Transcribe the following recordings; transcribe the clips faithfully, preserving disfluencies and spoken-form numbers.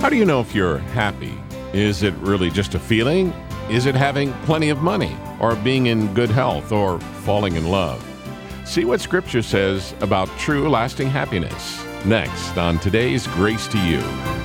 How do you know if you're happy? Is it really just a feeling? Is it having plenty of money, or being in good health, or falling in love? See what Scripture says about true, lasting happiness next on today's Grace to You.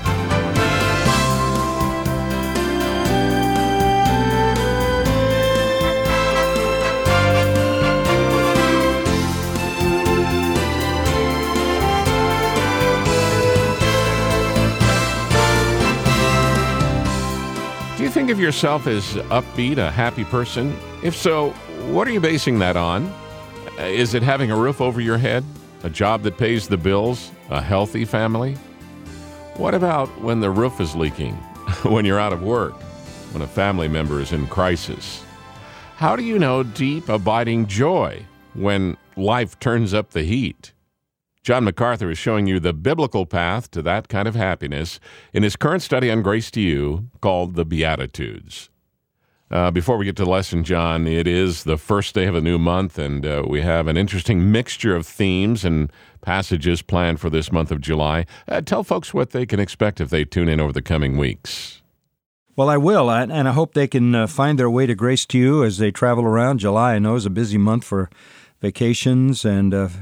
Do you think of yourself as upbeat, a happy person? If so, what are you basing that on? Is it having a roof over your head, a job that pays the bills, a healthy family? What about when the roof is leaking, when you're out of work, when a family member is in crisis? How do you know deep, abiding joy when life turns up the heat? John MacArthur is showing you the biblical path to that kind of happiness in his current study on Grace to You called The Beatitudes. Uh, before we get to the lesson, John, it is the first day of a new month, and uh, we have an interesting mixture of themes and passages planned for this month of July. Uh, tell folks what they can expect if they tune in over the coming weeks. Well, I will, and I hope they can uh, find their way to Grace to You as they travel around. July, I know, is a busy month for vacations, and uh,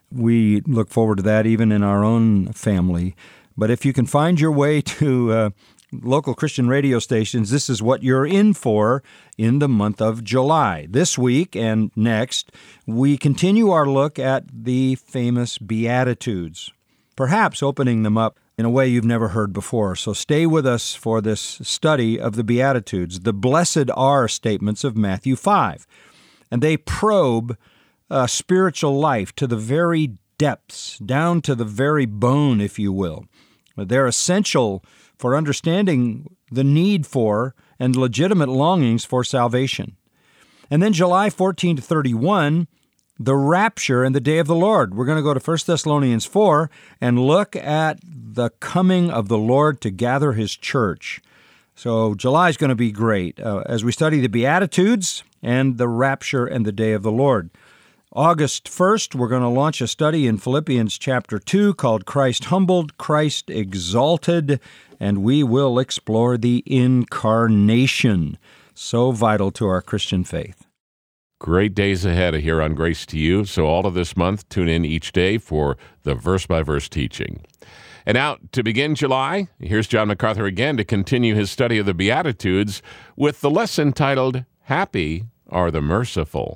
we look forward to that even in our own family. But if you can find your way to uh, local Christian radio stations, this is what you're in for in the month of July. This week and next, we continue our look at the famous Beatitudes, perhaps opening them up in a way you've never heard before. So stay with us for this study of the Beatitudes, the blessed are statements of Matthew five. And they probe uh, spiritual life to the very depths, down to the very bone, if you will. They're essential for understanding the need for and legitimate longings for salvation. And then July fourteen to thirty-one, the rapture and the day of the Lord. We're going to go to First Thessalonians four and look at the coming of the Lord to gather His church. So July is going to be great uh, as we study the Beatitudes and the rapture and the day of the Lord. August first, we're going to launch a study in Philippians chapter two called Christ Humbled, Christ Exalted, and we will explore the incarnation, so vital to our Christian faith. Great days ahead here on Grace to You, so all of this month, tune in each day for the verse-by-verse teaching. And now, to begin July, here's John MacArthur again to continue his study of the Beatitudes with the lesson titled, Happy Are the Merciful.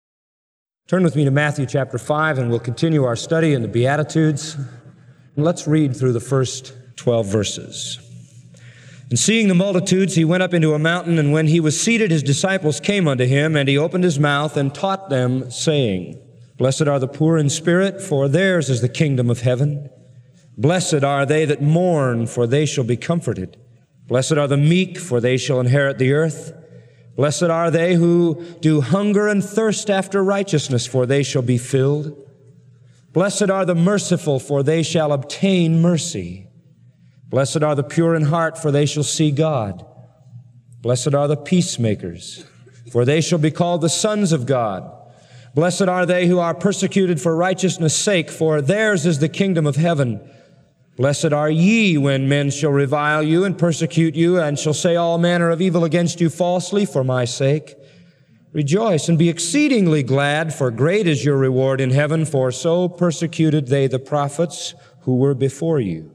Turn with me to Matthew chapter five, and we'll continue our study in the Beatitudes. And let's read through the first twelve verses. And seeing the multitudes, he went up into a mountain, and when he was seated, his disciples came unto him, and he opened his mouth and taught them, saying, Blessed are the poor in spirit, for theirs is the kingdom of heaven. Blessed are they that mourn, for they shall be comforted. Blessed are the meek, for they shall inherit the earth. Blessed are they who do hunger and thirst after righteousness, for they shall be filled. Blessed are the merciful, for they shall obtain mercy. Blessed are the pure in heart, for they shall see God. Blessed are the peacemakers, for they shall be called the sons of God. Blessed are they who are persecuted for righteousness' sake, for theirs is the kingdom of heaven. Blessed are ye when men shall revile you and persecute you, and shall say all manner of evil against you falsely for my sake. Rejoice and be exceedingly glad, for great is your reward in heaven, for so persecuted they the prophets who were before you.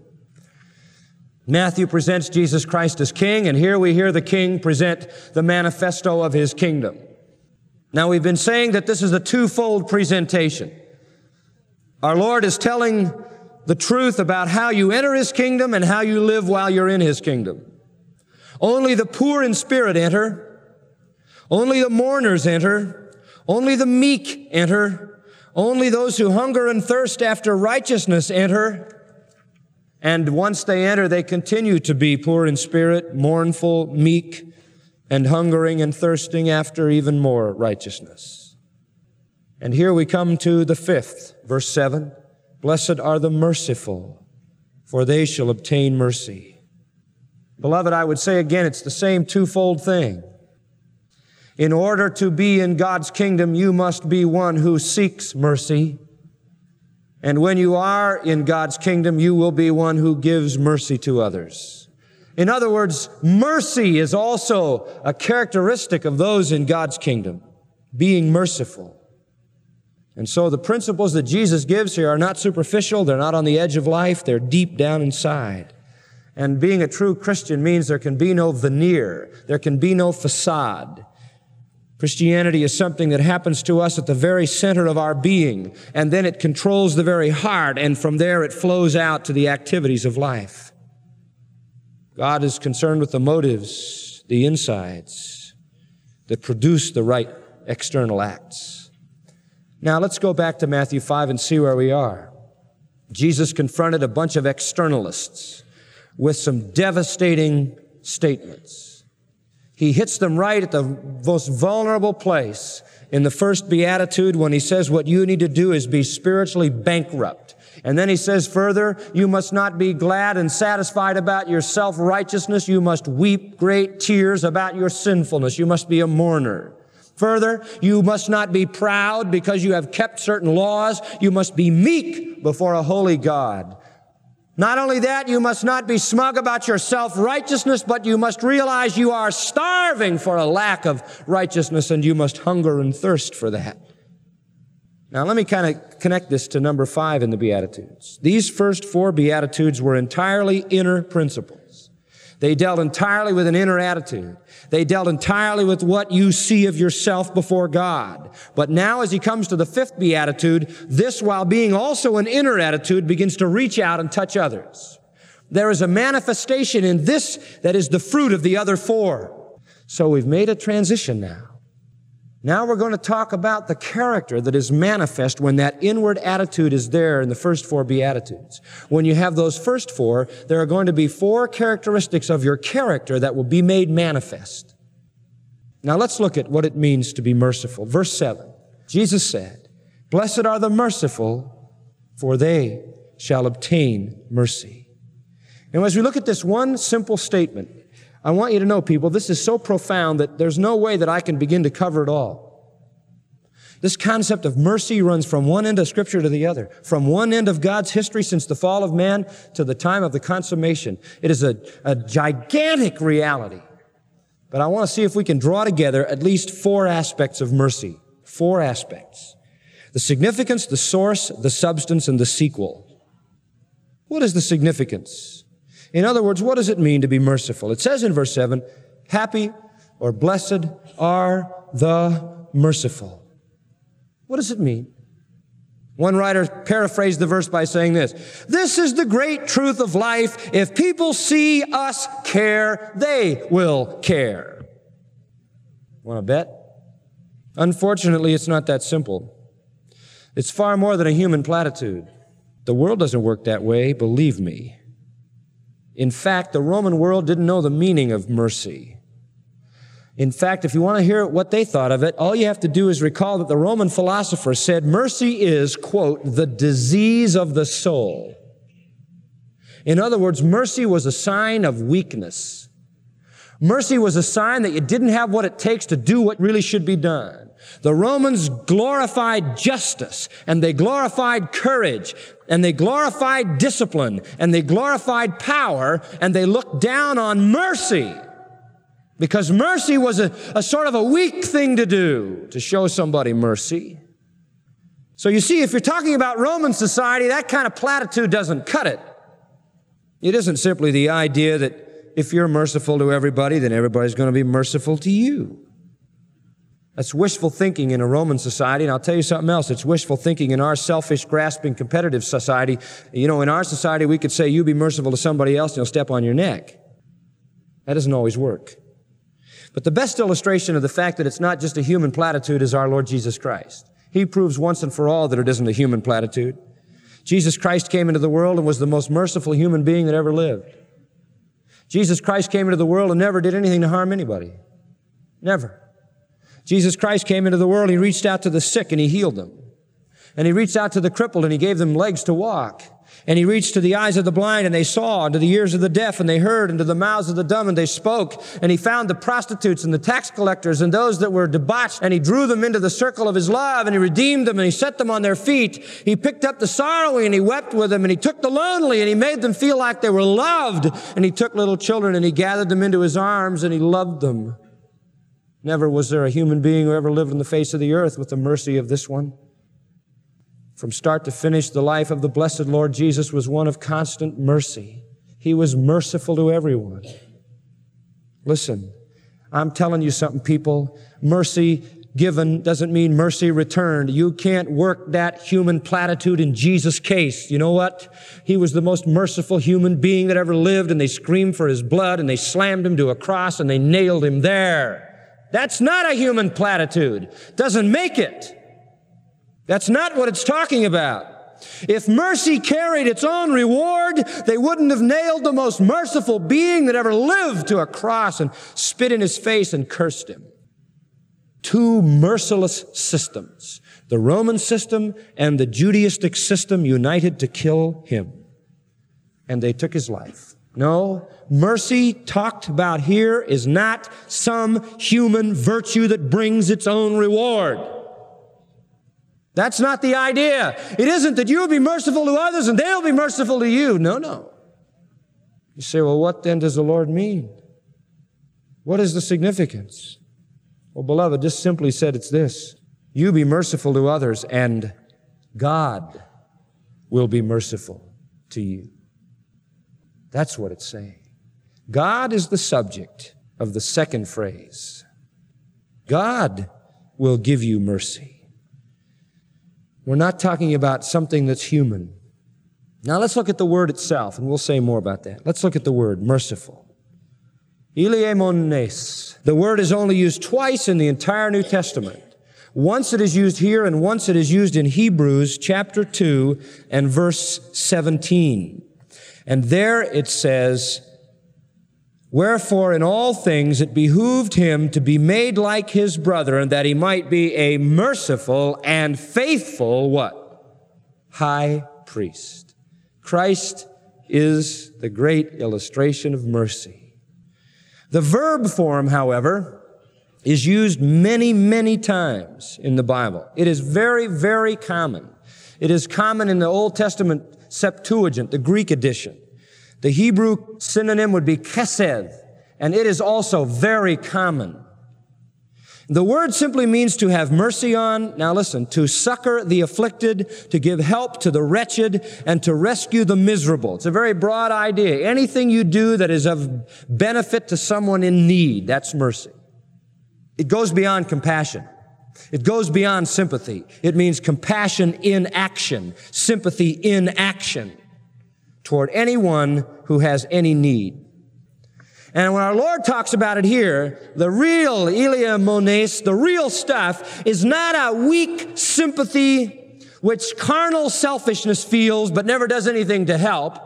Matthew presents Jesus Christ as King, and here we hear the King present the manifesto of His kingdom. Now, we've been saying that this is a twofold presentation. Our Lord is telling the truth about how you enter His kingdom and how you live while you're in His kingdom. Only the poor in spirit enter. Only the mourners enter. Only the meek enter. Only those who hunger and thirst after righteousness enter. And once they enter, they continue to be poor in spirit, mournful, meek, and hungering and thirsting after even more righteousness. And here we come to the fifth, verse seven. Blessed are the merciful, for they shall obtain mercy. Beloved, I would say again, it's the same twofold thing. In order to be in God's kingdom, you must be one who seeks mercy. And when you are in God's kingdom, you will be one who gives mercy to others. In other words, mercy is also a characteristic of those in God's kingdom, being merciful. And so the principles that Jesus gives here are not superficial, they're not on the edge of life, they're deep down inside. And being a true Christian means there can be no veneer, there can be no facade. Christianity is something that happens to us at the very center of our being, and then it controls the very heart, and from there it flows out to the activities of life. God is concerned with the motives, the insides, that produce the right external acts. Now let's go back to Matthew five and see where we are. Jesus confronted a bunch of externalists with some devastating statements. He hits them right at the most vulnerable place in the first beatitude when he says what you need to do is be spiritually bankrupt. And then he says further, you must not be glad and satisfied about your self-righteousness. You must weep great tears about your sinfulness. You must be a mourner. Further, you must not be proud because you have kept certain laws. You must be meek before a holy God. Not only that, you must not be smug about your self-righteousness, but you must realize you are starving for a lack of righteousness, and you must hunger and thirst for that. Now, let me kind of connect this to number five in the Beatitudes. These first four Beatitudes were entirely inner principles. They dealt entirely with an inner attitude. They dealt entirely with what you see of yourself before God. But now as he comes to the fifth beatitude, this, while being also an inner attitude, begins to reach out and touch others. There is a manifestation in this that is the fruit of the other four. So we've made a transition now. Now we're going to talk about the character that is manifest when that inward attitude is there in the first four Beatitudes. When you have those first four, there are going to be four characteristics of your character that will be made manifest. Now let's look at what it means to be merciful. Verse seven, Jesus said, "Blessed are the merciful, for they shall obtain mercy." And as we look at this one simple statement, I want you to know, people, this is so profound that there's no way that I can begin to cover it all. This concept of mercy runs from one end of Scripture to the other, from one end of God's history since the fall of man to the time of the consummation. It is a, a gigantic reality. But I want to see if we can draw together at least four aspects of mercy. Four aspects. The significance, the source, the substance, and the sequel. What is the significance? In other words, what does it mean to be merciful? It says in verse seven, happy or blessed are the merciful. What does it mean? One writer paraphrased the verse by saying this, "This is the great truth of life. If people see us care, they will care." Want to bet? Unfortunately, it's not that simple. It's far more than a human platitude. The world doesn't work that way, believe me. In fact, the Roman world didn't know the meaning of mercy. In fact, if you want to hear what they thought of it, all you have to do is recall that the Roman philosopher said mercy is, quote, the disease of the soul. In other words, mercy was a sign of weakness. Mercy was a sign that you didn't have what it takes to do what really should be done. The Romans glorified justice, and they glorified courage, and they glorified discipline, and they glorified power, and they looked down on mercy. Because mercy was a, a sort of a weak thing to do, to show somebody mercy. So you see, if you're talking about Roman society, that kind of platitude doesn't cut it. It isn't simply the idea that if you're merciful to everybody, then everybody's going to be merciful to you. That's wishful thinking in a Roman society, and I'll tell you something else. It's wishful thinking in our selfish, grasping, competitive society. You know, in our society, we could say, you be merciful to somebody else, and he'll step on your neck. That doesn't always work. But the best illustration of the fact that it's not just a human platitude is our Lord Jesus Christ. He proves once and for all that it isn't a human platitude. Jesus Christ came into the world and was the most merciful human being that ever lived. Jesus Christ came into the world and never did anything to harm anybody. Never. Jesus Christ came into the world, he reached out to the sick and he healed them. And he reached out to the crippled and he gave them legs to walk. And he reached to the eyes of the blind, and they saw, and to the ears of the deaf, and they heard, and to the mouths of the dumb, and they spoke. And he found the prostitutes and the tax collectors and those that were debauched, and he drew them into the circle of his love, and he redeemed them, and he set them on their feet. He picked up the sorrowing, and he wept with them, and he took the lonely, and he made them feel like they were loved. And he took little children, and he gathered them into his arms, and he loved them. Never was there a human being who ever lived on the face of the earth with the mercy of this one. From start to finish, the life of the blessed Lord Jesus was one of constant mercy. He was merciful to everyone. Listen, I'm telling you something, people. Mercy given doesn't mean mercy returned. You can't work that human platitude in Jesus' case. You know what? He was the most merciful human being that ever lived, and they screamed for his blood, and they slammed him to a cross, and they nailed him there. That's not a human platitude. Doesn't make it. That's not what it's talking about. If mercy carried its own reward, they wouldn't have nailed the most merciful being that ever lived to a cross and spit in his face and cursed him. Two merciless systems, the Roman system and the Judaistic system, united to kill him. And they took his life. No, mercy talked about here is not some human virtue that brings its own reward. That's not the idea. It isn't that you'll be merciful to others and they'll be merciful to you. No, no. You say, well, what then does the Lord mean? What is the significance? Well, beloved, just simply said it's this. You be merciful to others and God will be merciful to you. That's what it's saying. God is the subject of the second phrase. God will give you mercy. We're not talking about something that's human. Now let's look at the word itself, and we'll say more about that. Let's look at the word, merciful. Eleimones. The word is only used twice in the entire New Testament. Once it is used here, and once it is used in Hebrews chapter two and verse seventeen. And there it says, wherefore in all things it behooved him to be made like his brethren, that he might be a merciful and faithful, what? High priest. Christ is the great illustration of mercy. The verb form, however, is used many, many times in the Bible. It is very, very common. It is common in the Old Testament Septuagint, the Greek edition. The Hebrew synonym would be chesed, and it is also very common. The word simply means to have mercy on, now listen, to succor the afflicted, to give help to the wretched, and to rescue the miserable. It's a very broad idea. Anything you do that is of benefit to someone in need, that's mercy. It goes beyond compassion. It goes beyond sympathy. It means compassion in action, sympathy in action toward anyone who has any need. And when our Lord talks about it here, the real eleimones, the real stuff, is not a weak sympathy which carnal selfishness feels but never does anything to help.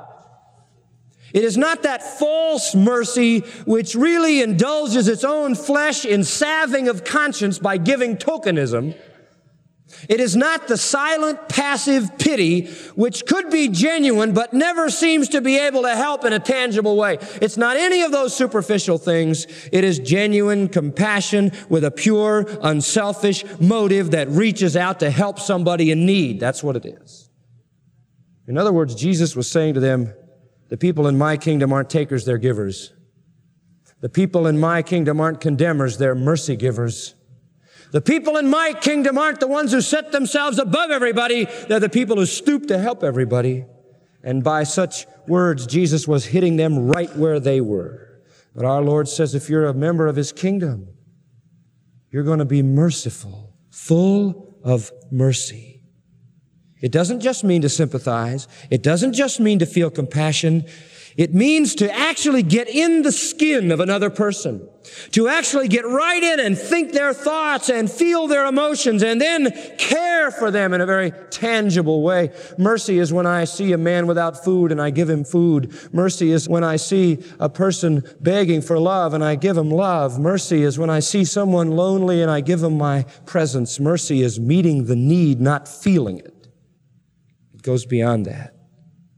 It is not that false mercy which really indulges its own flesh in salving of conscience by giving tokenism. It is not the silent, passive pity which could be genuine but never seems to be able to help in a tangible way. It's not any of those superficial things. It is genuine compassion with a pure, unselfish motive that reaches out to help somebody in need. That's what it is. In other words, Jesus was saying to them, the people in my kingdom aren't takers, they're givers. The people in my kingdom aren't condemners, they're mercy givers. The people in my kingdom aren't the ones who set themselves above everybody. They're the people who stoop to help everybody. And by such words, Jesus was hitting them right where they were. But our Lord says, if you're a member of His kingdom, you're going to be merciful, full of mercy. It doesn't just mean to sympathize. It doesn't just mean to feel compassion. It means to actually get in the skin of another person, to actually get right in and think their thoughts and feel their emotions and then care for them in a very tangible way. Mercy is when I see a man without food and I give him food. Mercy is when I see a person begging for love and I give him love. Mercy is when I see someone lonely and I give him my presence. Mercy is meeting the need, not feeling it. It goes beyond that.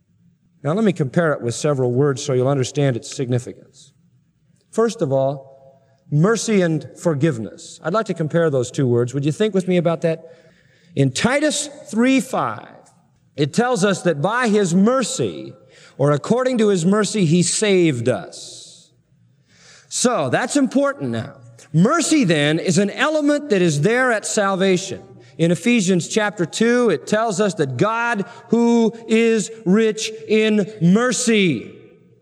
Now let me compare it with several words so you'll understand its significance. First of all, mercy and forgiveness. I'd like to compare those two words. Would you think with me about that? In Titus three five, it tells us that by His mercy, or according to His mercy, He saved us. So that's important now. Mercy then is an element that is there at salvation. In Ephesians chapter two, it tells us that God, who is rich in mercy,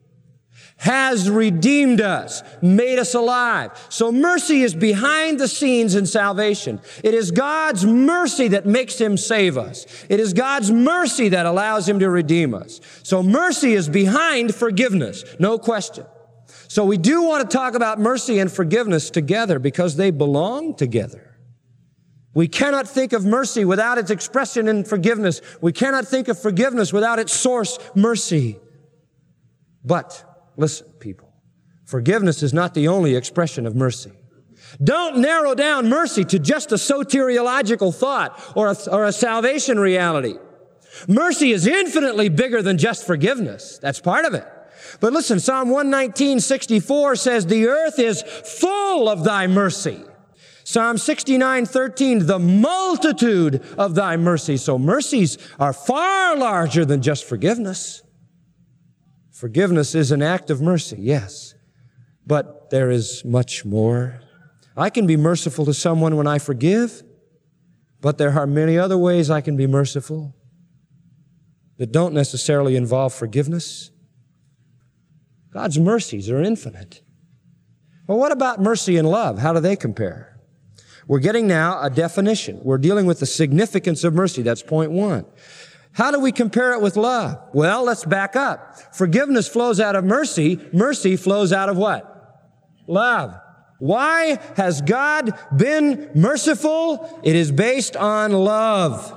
has redeemed us, made us alive. So mercy is behind the scenes in salvation. It is God's mercy that makes Him save us. It is God's mercy that allows Him to redeem us. So mercy is behind forgiveness, no question. So we do want to talk about mercy and forgiveness together because they belong together. We cannot think of mercy without its expression in forgiveness. We cannot think of forgiveness without its source, mercy. But listen, people, forgiveness is not the only expression of mercy. Don't narrow down mercy to just a soteriological thought or a, or a salvation reality. Mercy is infinitely bigger than just forgiveness. That's part of it. But listen, Psalm one nineteen, sixty-four says, the earth is full of thy mercy. Psalm sixty-nine, thirteen, the multitude of thy mercies. So mercies are far larger than just forgiveness. Forgiveness is an act of mercy, yes, but there is much more. I can be merciful to someone when I forgive, but there are many other ways I can be merciful that don't necessarily involve forgiveness. God's mercies are infinite. Well, what about mercy and love? How do they compare? We're getting now a definition. We're dealing with the significance of mercy. That's point one. How do we compare it with love? Well, let's back up. Forgiveness flows out of mercy. Mercy flows out of what? Love. Why has God been merciful? It is based on love.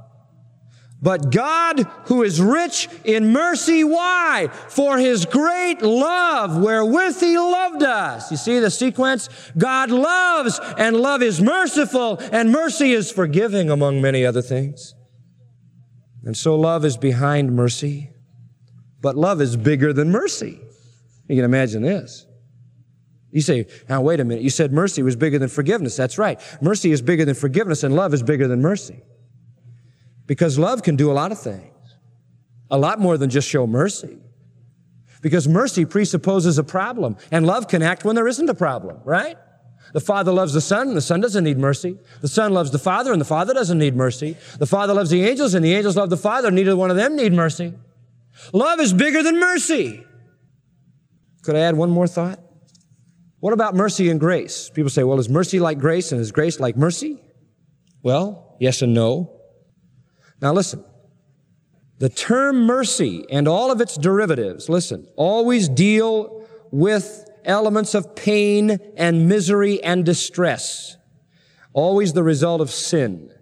But God, who is rich in mercy, why? For His great love, wherewith He loved us. You see the sequence? God loves, and love is merciful, and mercy is forgiving, among many other things. And so love is behind mercy, but love is bigger than mercy. You can imagine this. You say, now wait a minute, you said mercy was bigger than forgiveness. That's right. Mercy is bigger than forgiveness, and love is bigger than mercy. Because love can do a lot of things. A lot more than just show mercy. Because mercy presupposes a problem, and love can act when there isn't a problem, right? The Father loves the Son, and the Son doesn't need mercy. The Son loves the Father, and the Father doesn't need mercy. The Father loves the angels, and the angels love the Father, and neither one of them need mercy. Love is bigger than mercy. Could I add one more thought? What about mercy and grace? People say, well, is mercy like grace, and is grace like mercy? Well, yes and no. Now listen, the term mercy and all of its derivatives, listen, always deal with elements of pain and misery and distress. Always the result of sin.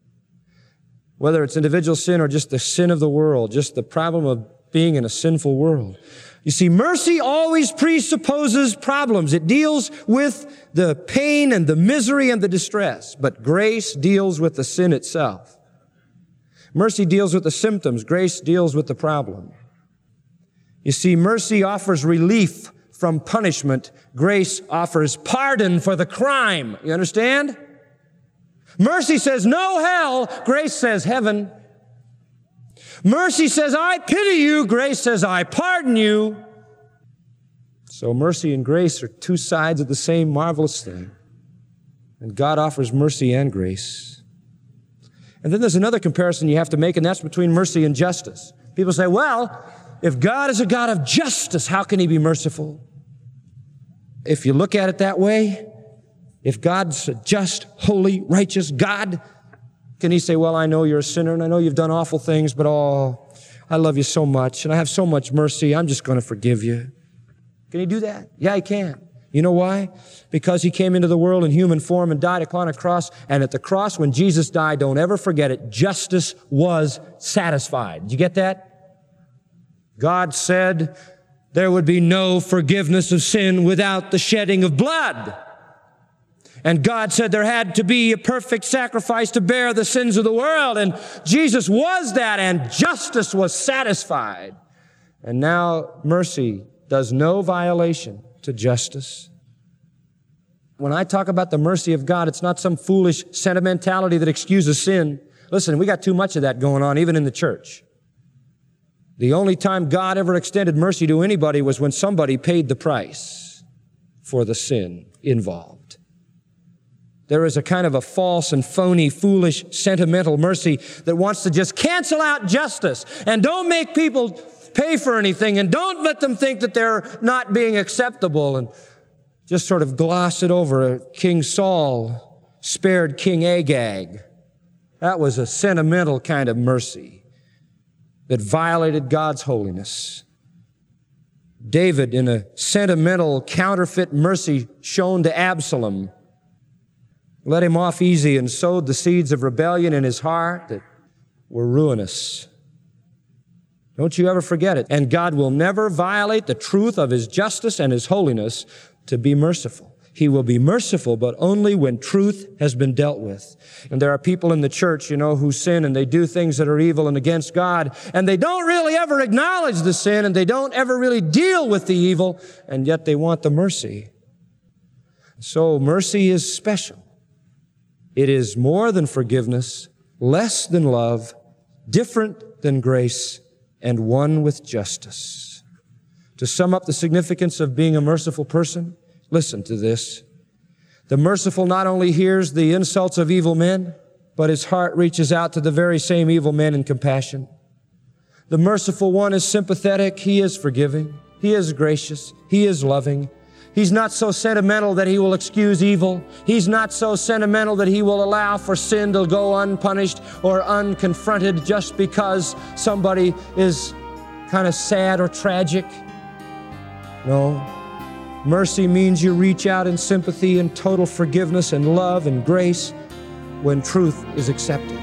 Whether it's individual sin or just the sin of the world, just the problem of being in a sinful world. You see, mercy always presupposes problems. It deals with the pain and the misery and the distress, but grace deals with the sin itself. Mercy deals with the symptoms. Grace deals with the problem. You see, mercy offers relief from punishment. Grace offers pardon for the crime. You understand? Mercy says no hell. Grace says heaven. Mercy says I pity you. Grace says I pardon you. So mercy and grace are two sides of the same marvelous thing. And God offers mercy and grace. And then there's another comparison you have to make, and that's between mercy and justice. People say, well, if God is a God of justice, how can He be merciful? If you look at it that way, if God's a just, holy, righteous God, can He say, well, I know you're a sinner, and I know you've done awful things, but oh, I love you so much, and I have so much mercy, I'm just going to forgive you. Can He do that? Yeah, He can. You know why? Because He came into the world in human form and died upon a cross. And at the cross, when Jesus died, don't ever forget it, justice was satisfied. Did you get that? God said there would be no forgiveness of sin without the shedding of blood. And God said there had to be a perfect sacrifice to bear the sins of the world. And Jesus was that, and justice was satisfied. And now mercy does no violation to justice. When I talk about the mercy of God, it's not some foolish sentimentality that excuses sin. Listen, we got too much of that going on, even in the church. The only time God ever extended mercy to anybody was when somebody paid the price for the sin involved. There is a kind of a false and phony, foolish, sentimental mercy that wants to just cancel out justice and don't make people pay for anything and don't let them think that they're not being acceptable and just sort of gloss it over. King Saul spared King Agag. That was a sentimental kind of mercy that violated God's holiness. David, in a sentimental, counterfeit mercy shown to Absalom, let him off easy and sowed the seeds of rebellion in his heart that were ruinous. Don't you ever forget it. And God will never violate the truth of His justice and His holiness to be merciful. He will be merciful, but only when truth has been dealt with. And there are people in the church, you know, who sin and they do things that are evil and against God, and they don't really ever acknowledge the sin, and they don't ever really deal with the evil, and yet they want the mercy. So mercy is special. It is more than forgiveness, less than love, different than grace, and one with justice. To sum up the significance of being a merciful person, listen to this. The merciful not only hears the insults of evil men, but his heart reaches out to the very same evil men in compassion. The merciful one is sympathetic. He is forgiving. He is gracious. He is loving. He's not so sentimental that he will excuse evil. He's not so sentimental that he will allow for sin to go unpunished or unconfronted just because somebody is kind of sad or tragic. No. Mercy means you reach out in sympathy and total forgiveness and love and grace when truth is accepted.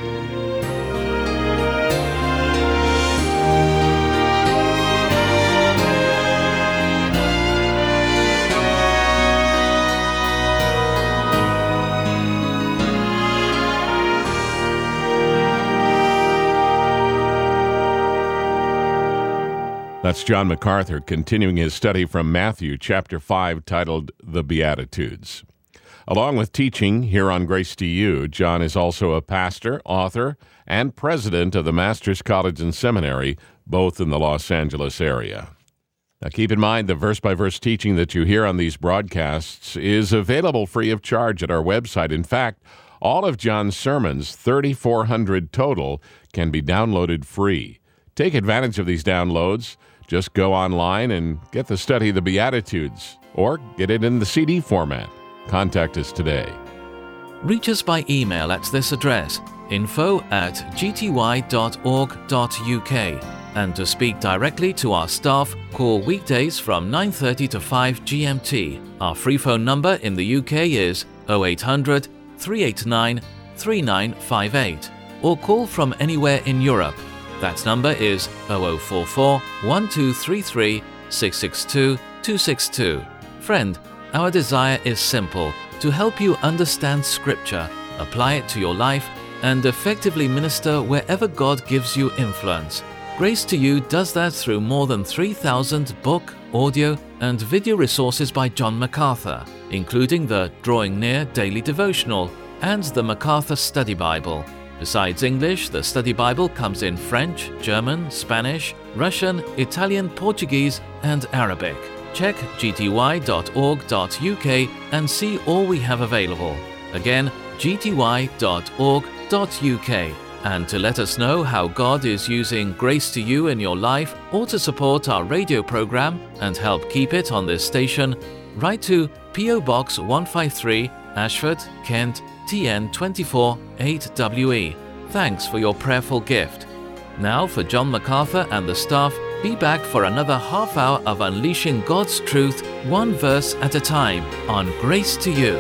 That's John MacArthur continuing his study from Matthew chapter five, titled The Beatitudes. Along with teaching here on Grace to You, John is also a pastor, author, and president of the Master's College and Seminary, both in the Los Angeles area. Now keep in mind the verse-by-verse teaching that you hear on these broadcasts is available free of charge at our website. In fact, all of John's sermons, thirty-four hundred total, can be downloaded free. Take advantage of these downloads. Just go online and get the study of the Beatitudes, or get it in the C D format. Contact us today. Reach us by email at this address, info at g t y dot org dot u k. And to speak directly to our staff, call weekdays from nine thirty to five G M T. Our free phone number in the U K is oh eight hundred, three eight nine, three nine five eight, or call from anywhere in Europe. That number is oh oh four four, one two three three, six six two, two six two. Friend, our desire is simple: to help you understand Scripture, apply it to your life, and effectively minister wherever God gives you influence. Grace to You does that through more than three thousand book, audio, and video resources by John MacArthur, including the Drawing Near Daily Devotional and the MacArthur Study Bible. Besides English, the Study Bible comes in French, German, Spanish, Russian, Italian, Portuguese, and Arabic. Check g t y dot org dot u k and see all we have available. Again, g t y dot org dot u k. And to let us know how God is using Grace to You in your life, or to support our radio program and help keep it on this station, write to P O Box one five three, Ashford, Kent, T N two four eight W E. Thanks for your prayerful gift. Now for John MacArthur and the staff, be back for another half hour of unleashing God's truth, one verse at a time, on Grace to You.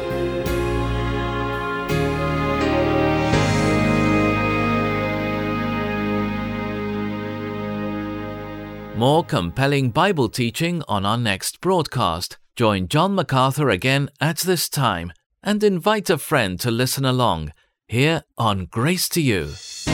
More compelling Bible teaching on our next broadcast. Join John MacArthur again at this time, and invite a friend to listen along, here on Grace to You.